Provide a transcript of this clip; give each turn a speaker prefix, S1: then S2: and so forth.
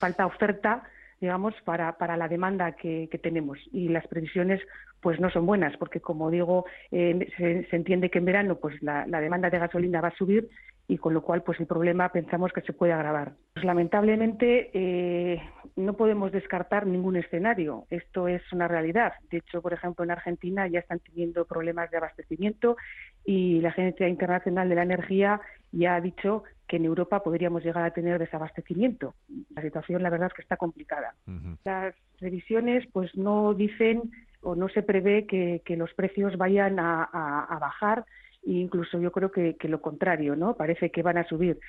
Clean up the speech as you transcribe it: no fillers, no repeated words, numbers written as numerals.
S1: falta oferta, digamos, para la demanda que tenemos, y las previsiones pues no son buenas, porque como digo, se entiende que en verano pues la demanda de gasolina va a subir, y con lo cual pues el problema pensamos que se puede agravar. Pues, lamentablemente no podemos descartar ningún escenario, esto es una realidad. De hecho, por ejemplo, en Argentina ya están teniendo problemas de abastecimiento, y la Agencia Internacional de la Energía ya ha dicho que en Europa podríamos llegar a tener desabastecimiento. La situación, la verdad, es que está complicada.
S2: Ujú.
S1: Las previsiones pues no dicen o no se prevé que los precios vayan a bajar, e incluso yo creo que lo contrario, ¿no? Parece que van a subir.